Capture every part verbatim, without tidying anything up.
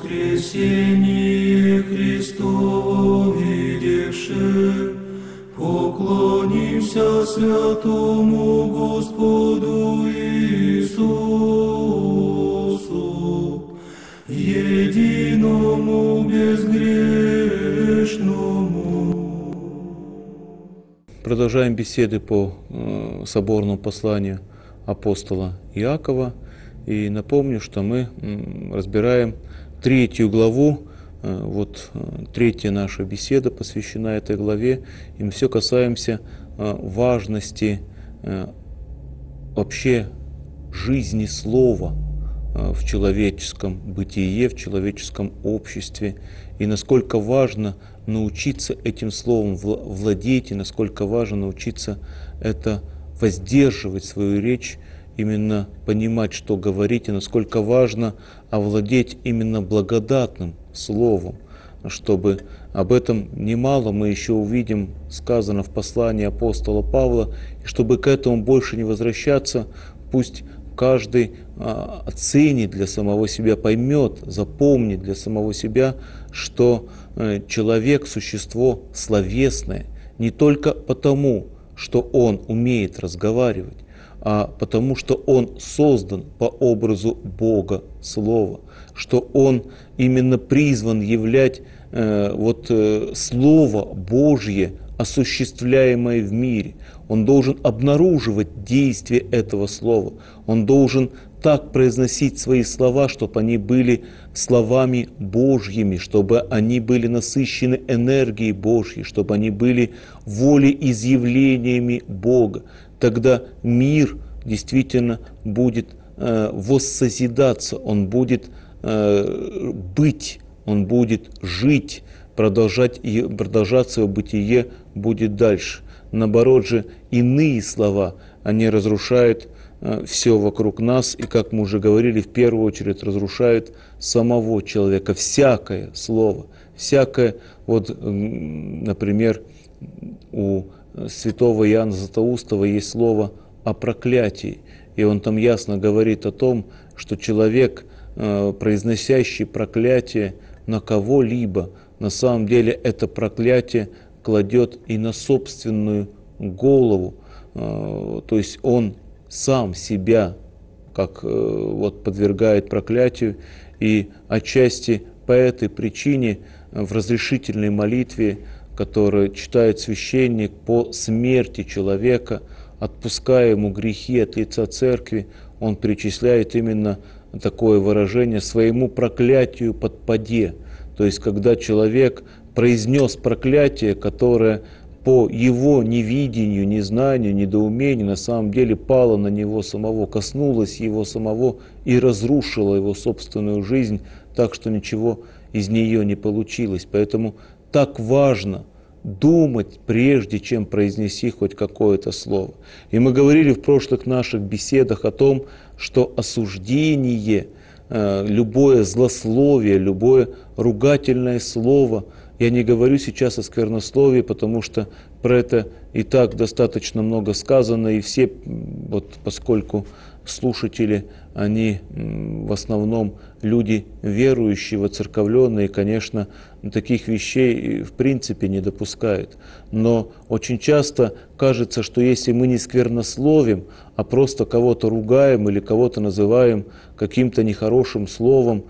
воскресение Христово видевши, поклонимся святому Господу Иисусу, единому безгрешному. Продолжаем беседы по э, соборному посланию апостола Иакова. И напомню, что мы м, разбираем третью главу. Э, вот э, третья наша беседа посвящена этой главе. И мы все касаемся э, важности э, вообще жизни слова э, в человеческом бытие, в человеческом обществе. И насколько важно научиться этим словом владеть, и насколько важно научиться это воздерживать свою речь, именно понимать, что говорить, и насколько важно овладеть именно благодатным словом, чтобы об этом немало мы еще увидим сказано в послании апостола Павла, и чтобы к этому больше не возвращаться, пусть каждый а, оценит для самого себя, поймет, запомнит для самого себя, что э, человек – существо словесное не только потому, что он умеет разговаривать, а потому что он создан по образу Бога Слова, что он именно призван являть э, вот, э, Слово Божье, осуществляемое в мире. Он должен обнаруживать действие этого слова. Он должен так произносить свои слова, чтобы они были словами Божьими, чтобы они были насыщены энергией Божьей, чтобы они были волеизъявлениями Бога. Тогда мир действительно будет э, воссозидаться, он будет э, быть, он будет жить, продолжать, и продолжать свое бытие будет дальше. Наоборот же, иные слова, они разрушают э, все вокруг нас, и, как мы уже говорили, в первую очередь разрушают самого человека. Всякое слово, всякое, вот, э, например, у святого Иоанна Златоустова есть слово о проклятии, и он там ясно говорит о том, что человек, э, произносящий проклятие на кого-либо, на самом деле это проклятие кладет и на собственную голову, то есть он сам себя как вот подвергает проклятию, и отчасти по этой причине в разрешительной молитве, которую читает священник по смерти человека, отпуская ему грехи от лица церкви, он перечисляет именно такое выражение: «своему проклятию подпаде». То есть, когда человек произнес проклятие, которое по его невидению, незнанию, недоумению на самом деле пало на него самого, коснулось его самого и разрушило его собственную жизнь, так что ничего из нее не получилось. Поэтому так важно думать, прежде чем произнести хоть какое-то слово. И мы говорили в прошлых наших беседах о том, что осуждение, любое злословие, любое ругательное слово, я не говорю сейчас о сквернословии, потому что про это и так достаточно много сказано, и все, вот, поскольку слушатели, они в основном люди верующие, воцерковленные, конечно, таких вещей в принципе не допускают. Но очень часто кажется, что если мы не сквернословим, а просто кого-то ругаем или кого-то называем каким-то нехорошим словом,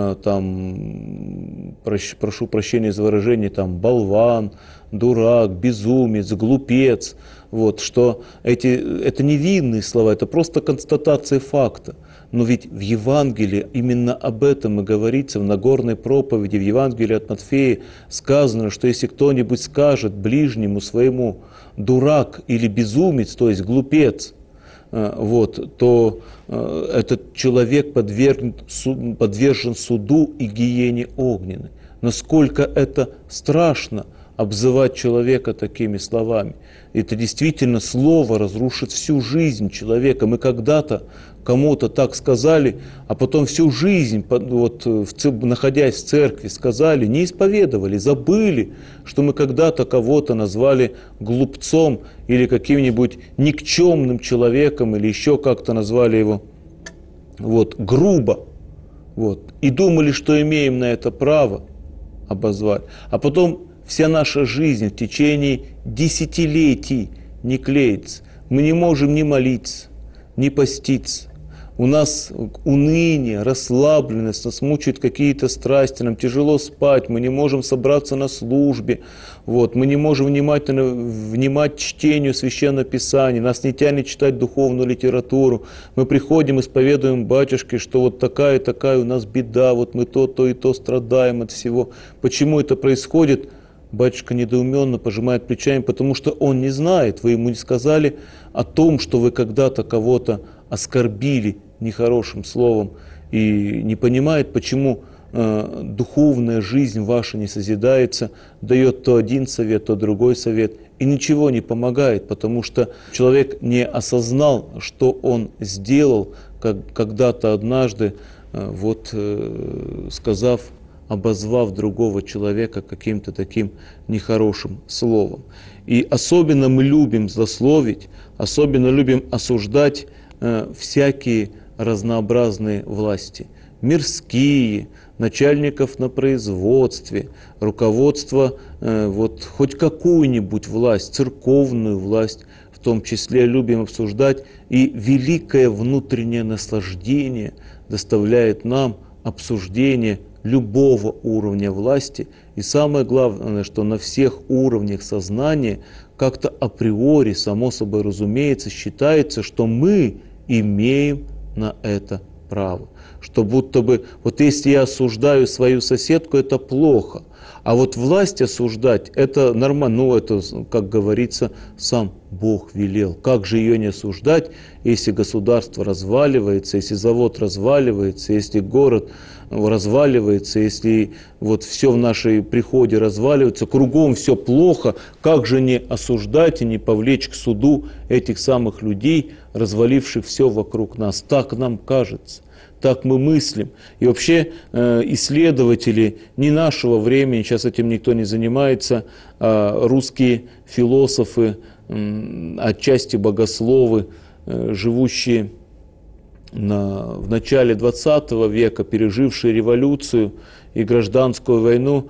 там, прошу прощения за выражение, там, болван, дурак, безумец, глупец, вот, что эти, это невинные слова, это просто констатация факта. Но ведь в Евангелии именно об этом и говорится, в Нагорной проповеди, в Евангелии от Матфея сказано, что если кто-нибудь скажет ближнему своему дурак или безумец, то есть глупец, вот, то этот человек подвержен, подвержен суду и гиене огненной. Насколько это страшно обзывать человека такими словами. Это действительно слово разрушит всю жизнь человека. Мы когда-то кому-то так сказали, а потом всю жизнь, вот, находясь в церкви, сказали, не исповедовали, забыли, что мы когда-то кого-то назвали глупцом или каким-нибудь никчемным человеком, или еще как-то назвали его вот, грубо. Вот. И думали, что имеем на это право обозвать. А потом вся наша жизнь в течение десятилетий не клеится. Мы не можем ни молиться, ни поститься. У нас уныние, расслабленность, нас мучают какие-то страсти, нам тяжело спать, мы не можем собраться на службе, вот, мы не можем внимательно внимать чтению Священного Писания, нас не тянет читать духовную литературу. Мы приходим, исповедуем батюшке, что вот такая и такая у нас беда, вот мы то, то и то страдаем от всего. Почему это происходит? Батюшка недоуменно пожимает плечами, потому что он не знает, вы ему не сказали о том, что вы когда-то кого-то оскорбили нехорошим словом, и не понимает, почему э, духовная жизнь ваша не созидается, дает то один совет, то другой совет, и ничего не помогает, потому что человек не осознал, что он сделал, как, когда-то однажды, э, вот, э, сказав, обозвав другого человека каким-то таким нехорошим словом. И особенно мы любим злословить, особенно любим осуждать э, всякие разнообразные власти, мирские, начальников на производстве, руководство, э, вот хоть какую-нибудь власть, церковную власть, в том числе любим обсуждать, и великое внутреннее наслаждение доставляет нам обсуждение любого уровня власти. И самое главное, что на всех уровнях сознания как-то априори, само собой разумеется, считается, что мы имеем на это право. Что будто бы, вот если я осуждаю свою соседку, это плохо. А вот власть осуждать, это нормально, ну это, как говорится, сам Бог велел. Как же ее не осуждать, если государство разваливается, если завод разваливается, если город разваливается, если вот все в нашей приходе разваливается, кругом все плохо, как же не осуждать и не повлечь к суду этих самых людей, разваливших все вокруг нас. Так нам кажется. Так мы мыслим. И вообще э, исследователи не нашего времени, сейчас этим никто не занимается, а русские философы, э, отчасти богословы, э, живущие на, в начале двадцатого века, пережившие революцию и гражданскую войну,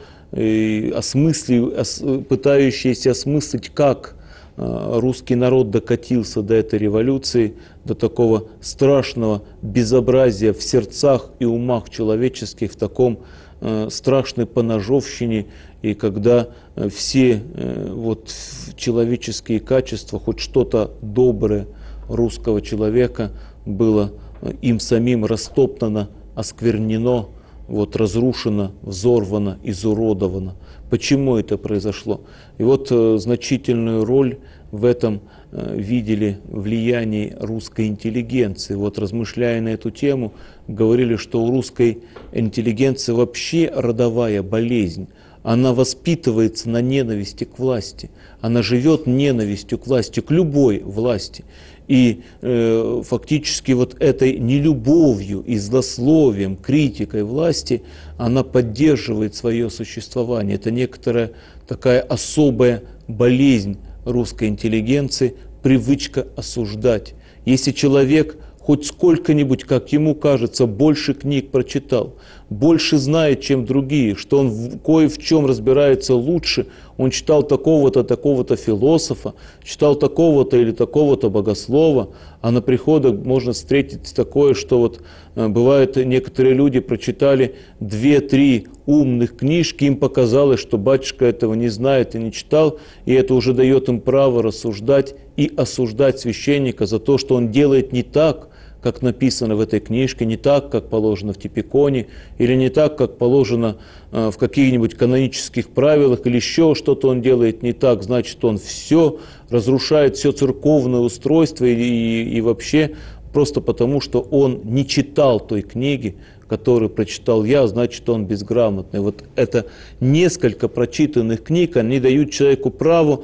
и осмысли, ос, пытающиеся осмыслить, как русский народ докатился до этой революции, до такого страшного безобразия в сердцах и умах человеческих, в таком э, страшной поножовщине, и когда э, все э, вот, человеческие качества, хоть что-то доброе русского человека было э, им самим растоптано, осквернено, вот, разрушено, взорвано, изуродовано. Почему это произошло? И вот э, значительную роль в этом э, видели влияние русской интеллигенции. Вот, размышляя на эту тему, говорили, что у русской интеллигенции вообще родовая болезнь. Она воспитывается на ненависти к власти. Она живет ненавистью к власти, к любой власти. И э, фактически вот этой нелюбовью и злословием, критикой власти она поддерживает свое существование. Это некоторая такая особая болезнь русской интеллигенции, привычка осуждать. Если человек хоть сколько-нибудь, как ему кажется, больше книг прочитал, больше знает, чем другие, что он в, кое в чем разбирается лучше, он читал такого-то, такого-то философа, читал такого-то или такого-то богослова, а на приходах можно встретить такое, что вот э, бывает, некоторые люди прочитали две-три умных книжки, им показалось, что батюшка этого не знает и не читал, и это уже дает им право рассуждать и осуждать священника за то, что он делает не так, как написано в этой книжке, не так, как положено в Типиконе, или не так, как положено э, в каких-нибудь канонических правилах, или еще что-то он делает не так, значит, он все разрушает, все церковное устройство и, и, и вообще просто потому, что он не читал той книги, которую прочитал я, значит, он безграмотный. Вот это несколько прочитанных книг, они дают человеку право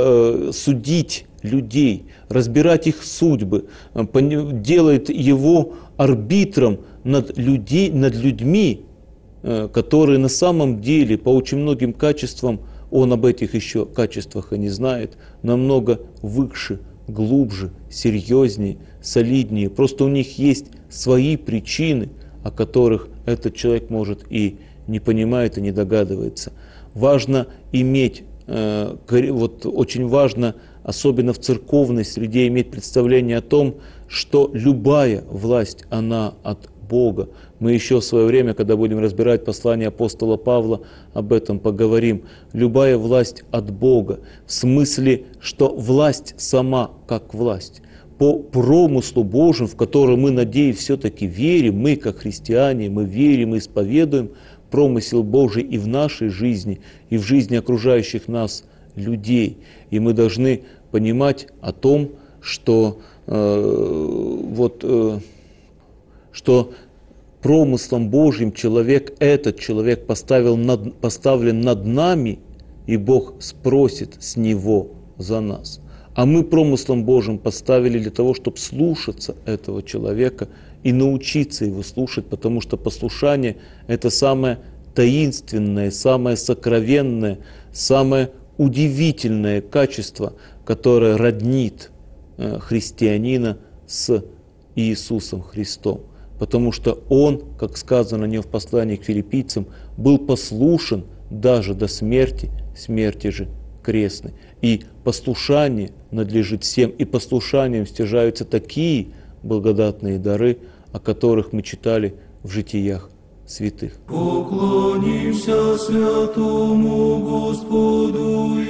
э, судить людей, разбирать их судьбы, делает его арбитром над, людей, над людьми, которые на самом деле по очень многим качествам, он об этих еще качествах и не знает, намного выше, глубже, серьезнее, солиднее. Просто у них есть свои причины, о которых этот человек может и не понимает, и не догадывается. Важно иметь, э, вот очень важно, особенно в церковной среде, иметь представление о том, что любая власть, она от Бога. Мы еще в свое время, когда будем разбирать послание апостола Павла, об этом поговорим. Любая власть от Бога, в смысле, что власть сама как власть. По промыслу Божьему, в который мы, надеюсь, все-таки верим, мы, как христиане, мы верим и исповедуем промысел Божий и в нашей жизни, и в жизни окружающих нас людей. И мы должны понимать о том, что, э, вот, э, что промыслом Божьим человек, этот человек поставил над, поставлен над нами, и Бог спросит с него за нас. А мы промыслом Божьим поставили для того, чтобы слушаться этого человека и научиться его слушать, потому что послушание – это самое таинственное, самое сокровенное, самое удивительное качество, которое роднит христианина с Иисусом Христом. Потому что он, как сказано о нем в послании к филиппийцам, был послушен даже до смерти, смерти же крестной. И послушание надлежит всем, и послушанием стяжаются такие благодатные дары, о которых мы читали в житиях святых. Поклонимся святому Господу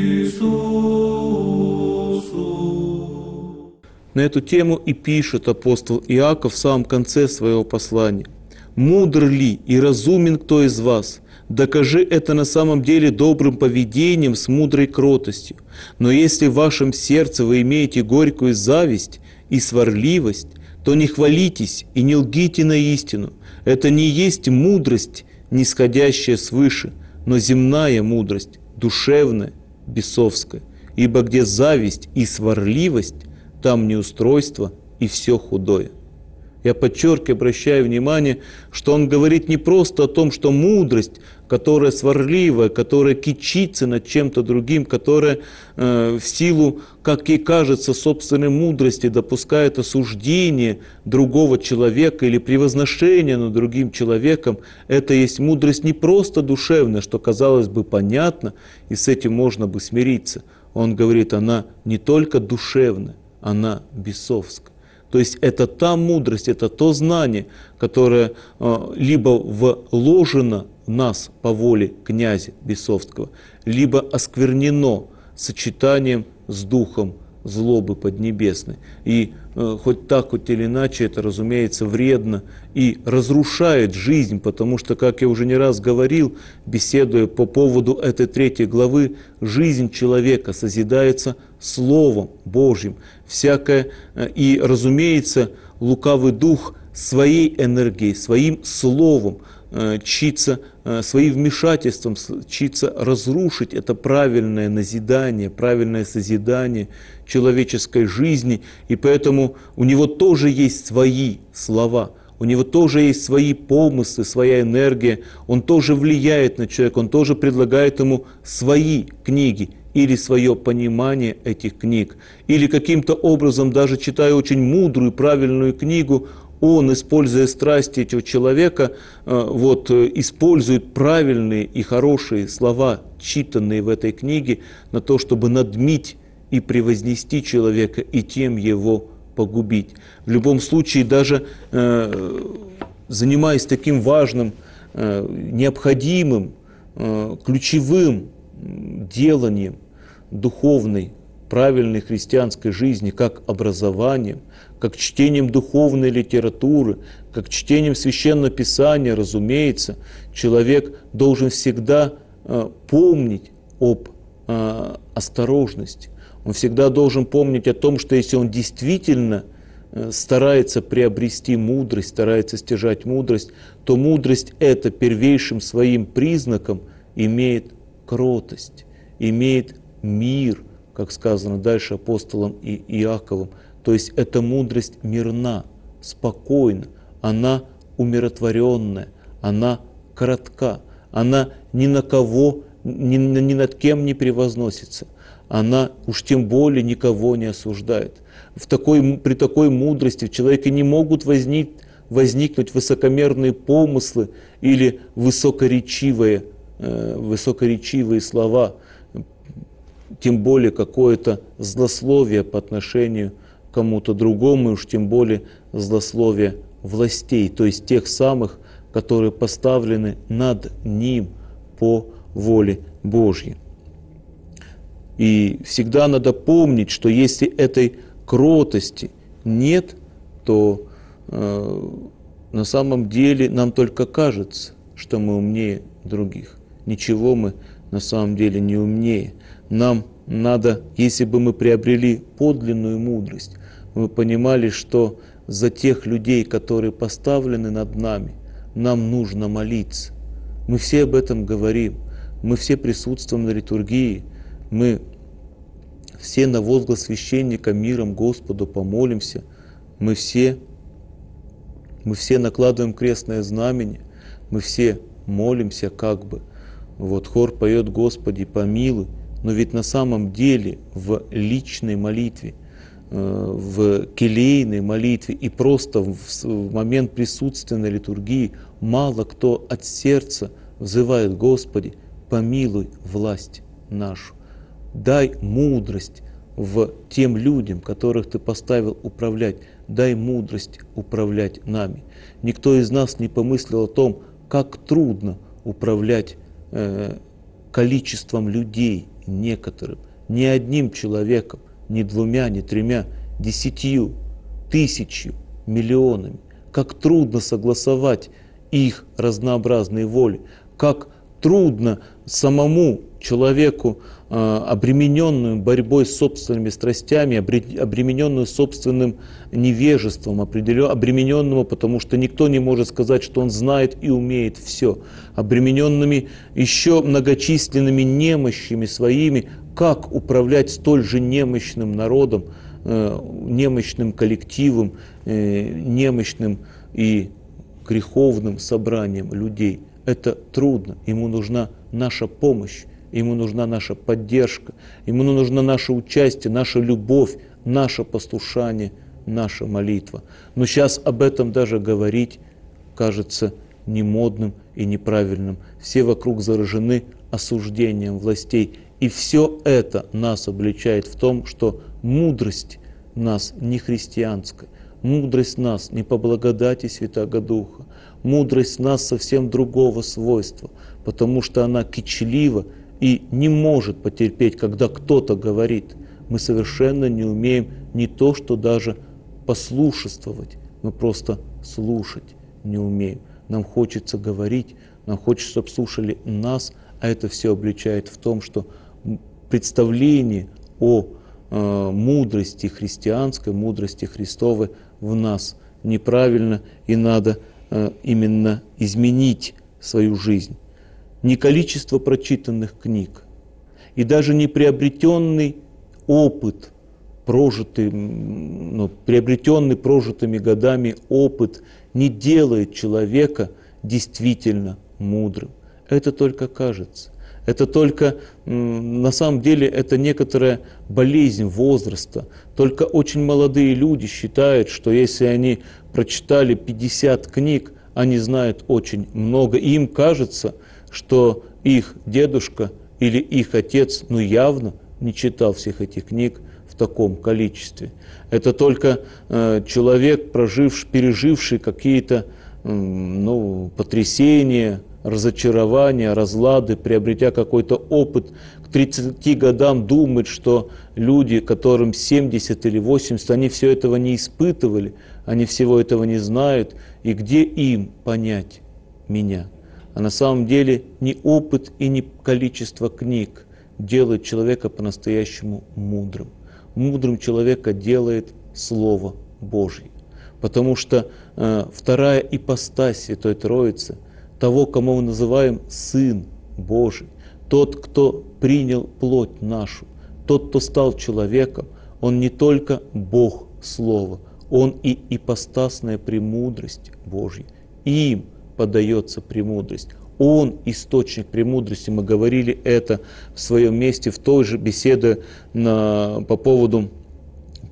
Иисусу. На эту тему и пишет апостол Иаков в самом конце своего послания. «Мудр ли и разумен кто из вас? Докажи это на самом деле добрым поведением с мудрой кротостью. Но если в вашем сердце вы имеете горькую зависть и сварливость, то не хвалитесь и не лгите на истину. Это не есть мудрость, нисходящая свыше, но земная мудрость, душевная, бесовская. Ибо где зависть и сварливость, там неустройство и все худое». Я подчеркиваю, обращаю внимание, что он говорит не просто о том, что мудрость, которая сварливая, которая кичится над чем-то другим, которая э, в силу, как ей кажется, собственной мудрости допускает осуждение другого человека или превозношение над другим человеком, это есть мудрость не просто душевная, что казалось бы понятно, и с этим можно бы смириться. Он говорит, она не только душевная, она бесовская. То есть это та мудрость, это то знание, которое э, либо вложено в нас по воле князя бесовского, либо осквернено сочетанием с духом злобы поднебесной. И э, хоть так, хоть или иначе, это, разумеется, вредно и разрушает жизнь, потому что, как я уже не раз говорил, беседуя по поводу этой третьей главы, жизнь человека созидается Словом Божьим. Всякое, и, разумеется, лукавый дух своей энергией, своим словом чится, своим вмешательством чится разрушить это правильное назидание, правильное созидание человеческой жизни. И поэтому у него тоже есть свои слова, у него тоже есть свои помыслы, своя энергия, он тоже влияет на человека, он тоже предлагает ему свои книги или свое понимание этих книг, или каким-то образом, даже читая очень мудрую, правильную книгу, он, используя страсти этого человека, вот, использует правильные и хорошие слова, читанные в этой книге, на то, чтобы надмить и превознести человека, и тем его погубить. В любом случае, даже э, занимаясь таким важным, э, необходимым, э, ключевым деланием духовной, правильной христианской жизни, как образованием, как чтением духовной литературы, как чтением Священного Писания, разумеется, человек должен всегда э, помнить об э, осторожности. Он всегда должен помнить о том, что если он действительно э, старается приобрести мудрость, старается стяжать мудрость, то мудрость эта первейшим своим признаком имеет кротость, имеет мир, как сказано дальше апостолом и Иаковом. То есть эта мудрость мирна, спокойна, она умиротворенная, она коротка, она ни на кого, ни, ни над кем не превозносится, она уж тем более никого не осуждает. В такой, при такой мудрости в человеке не могут возник, возникнуть высокомерные помыслы или высокоречивые, э, высокоречивые слова, тем более какое-то злословие по отношению к кому-то другому, и уж тем более злословие властей, то есть тех самых, которые поставлены над ним по воле Божьей. И всегда надо помнить, что если этой кротости нет, то э, на самом деле нам только кажется, что мы умнее других. Ничего мы на самом деле не умнее. Нам надо, если бы мы приобрели подлинную мудрость, мы понимали, что за тех людей, которые поставлены над нами, нам нужно молиться. Мы все об этом говорим, мы все присутствуем на литургии, мы все на возглас священника миром Господу помолимся, мы все, мы все накладываем крестное знамение, мы все молимся как бы. Вот хор поет «Господи, помилуй», но ведь на самом деле в личной молитве, в келейной молитве и просто в момент присутствия на литургии мало кто от сердца взывает: «Господи, помилуй власть нашу». Дай мудрость в тем людям, которых Ты поставил управлять. Дай мудрость управлять нами. Никто из нас не помыслил о том, как трудно управлять э, количеством людей некоторым, не одним человеком, не двумя, не тремя, десятью, тысячью, миллионами. Как трудно согласовать их разнообразные воли, как трудно самому человеку, обремененную борьбой с собственными страстями, обремененную собственным невежеством, обремененному, потому что никто не может сказать, что он знает и умеет все, обремененными еще многочисленными немощами своими, как управлять столь же немощным народом, немощным коллективом, немощным и греховным собранием людей. Это трудно, ему нужна наша помощь, ему нужна наша поддержка, ему нужно наше участие, наша любовь, наше послушание, наша молитва. Но сейчас об этом даже говорить кажется немодным и неправильным. Все вокруг заражены осуждением властей. И все это нас обличает в том, что мудрость нас не христианская, мудрость нас не по благодати Святаго Духа, мудрость нас совсем другого свойства, потому что она кичлива и не может потерпеть, когда кто-то говорит. Мы совершенно не умеем не то, что даже послушествовать, мы просто слушать не умеем. Нам хочется говорить, нам хочется, чтобы слушали нас, а это все обличает в том, что представление о э, мудрости христианской, мудрости Христовой в нас неправильно, и надо э, именно изменить свою жизнь. Не количество прочитанных книг и даже не приобретенный опыт, прожитый, ну, приобретенный прожитыми годами опыт не делает человека действительно мудрым. Это только кажется. Это только, на самом деле, это некоторая болезнь возраста. Только очень молодые люди считают, что если они прочитали пятьдесят книг, они знают очень много. И им кажется, что их дедушка или их отец, ну, явно не читал всех этих книг в таком количестве. Это только э, человек, проживший, переживший какие-то э, ну, потрясения, разочарования, разлады, приобретя какой-то опыт, к тридцати годам думает, что люди, которым семьдесят или восемьдесят, они все этого не испытывали, они всего этого не знают, и где им понять меня? А на самом деле ни опыт и ни количество книг делает человека по-настоящему мудрым. Мудрым человека делает Слово Божье. Потому что э, вторая ипостась Святой Троицы, того, кого мы называем Сын Божий, тот, кто принял плоть нашу, тот, кто стал человеком, он не только Бог Слова, он и ипостасная премудрость Божья. Им подается премудрость. Он источник премудрости. Мы говорили это в своем месте в той же беседе на, по поводу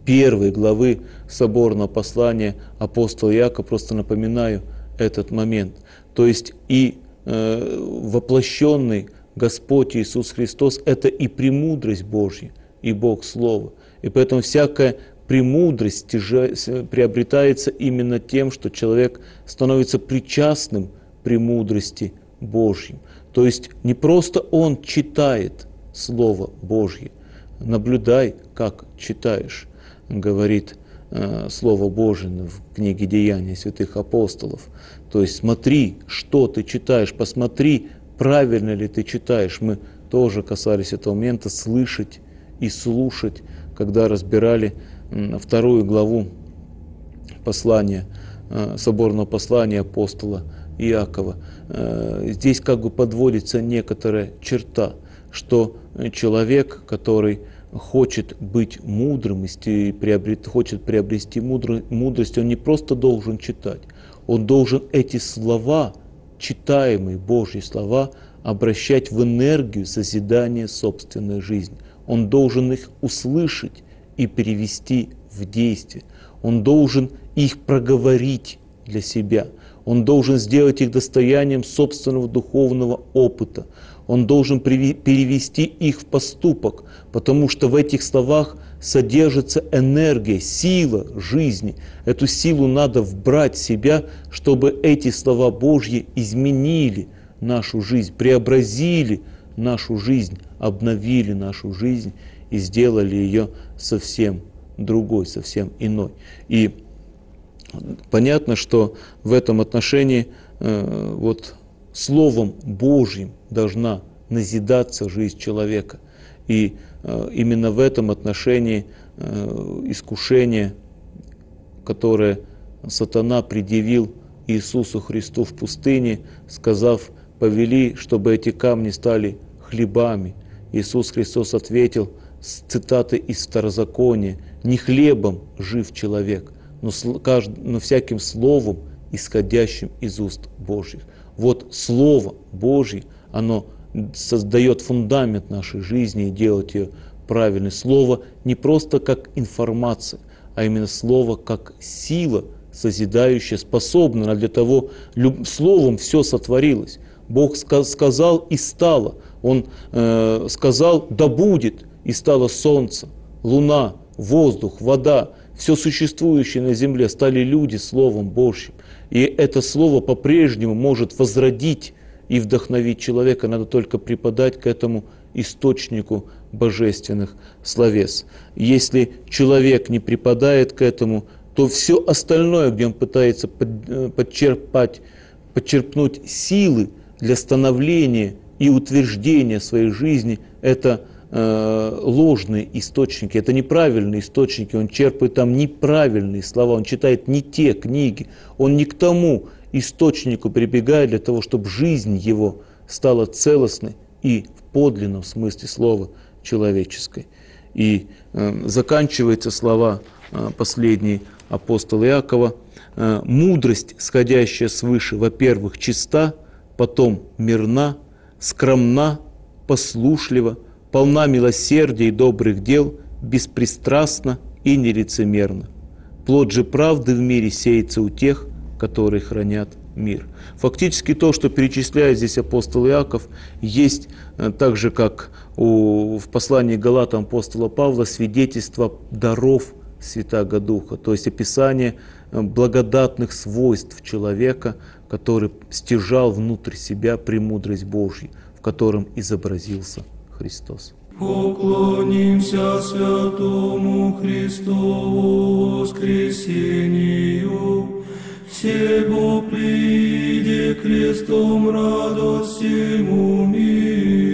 первой главы соборного послания апостола Иакова, просто напоминаю этот момент. То есть и э, воплощенный Господь Иисус Христос – это и премудрость Божья, и Бог Слово. И поэтому всякая премудрость приобретается именно тем, что человек становится причастным премудрости Божьей. То есть не просто он читает Слово Божье, наблюдай, как читаешь, говорит э, Слово Божие в книге Деяний святых апостолов. То есть смотри, что ты читаешь, посмотри, правильно ли ты читаешь. Мы тоже касались этого момента, слышать и слушать, когда разбирали вторую главу послания, соборного послания апостола Иакова. Здесь как бы подводится некоторая черта, что человек, который хочет быть мудрым, и приобрет, хочет приобрести мудрость, он не просто должен читать, он должен эти слова, читаемые Божьи слова, обращать в энергию созидания собственной жизни. Он должен их услышать и перевести в действие. Он должен их проговорить для себя. Он должен сделать их достоянием собственного духовного опыта. Он должен перевести их в поступок, потому что в этих словах содержится энергия, сила жизни. Эту силу надо вбрать в себя, чтобы эти слова Божьи изменили нашу жизнь, преобразили нашу жизнь, обновили нашу жизнь и сделали ее совсем другой, совсем иной. И понятно, что в этом отношении э, вот Словом Божьим должна назидаться жизнь человека. И э, именно в этом отношении э, искушение, которое сатана предъявил Иисусу Христу в пустыне, сказав: повели, чтобы эти камни стали хлебами. Иисус Христос ответил с цитаты из Второзакония: не хлебом жив человек, но, но всяким словом, исходящим из уст Божьих. Вот Слово Божье, оно создает фундамент нашей жизни и делает ее правильной. Слово не просто как информация, а именно Слово как сила созидающая, способная для того, Словом все сотворилось. Бог сказал, и стало. Он э, сказал, да будет, и стало солнце, луна, воздух, вода. Все существующее на земле стали люди Словом Божьим. И это Слово по-прежнему может возродить и вдохновить человека. Надо только преподать к этому источнику божественных словес. Если человек не преподает к этому, то все остальное, где он пытается подчерпать, подчерпнуть силы для становления и утверждения своей жизни, это э, ложные источники, это неправильные источники. Он черпает там неправильные слова, он читает не те книги, он не к тому источнику прибегает для того, чтобы жизнь его стала целостной и в подлинном смысле слова человеческой. И э, заканчиваются слова э, последние апостола Иакова: э, мудрость, сходящая свыше, во-первых, чиста, потом мирна, скромна, послушлива, полна милосердия и добрых дел, беспристрастна и нелицемерна. Плод же правды в мире сеется у тех, которые хранят мир. Фактически то, что перечисляет здесь апостол Иаков, есть так же, как у, в послании к Галатам апостола Павла, свидетельство даров Святаго Духа, то есть описание благодатных свойств человека, который стяжал внутрь себя премудрость Божью, в котором изобразился Христос. Поклонимся святому Христову воскресению, всего приди крестом радость всему миру.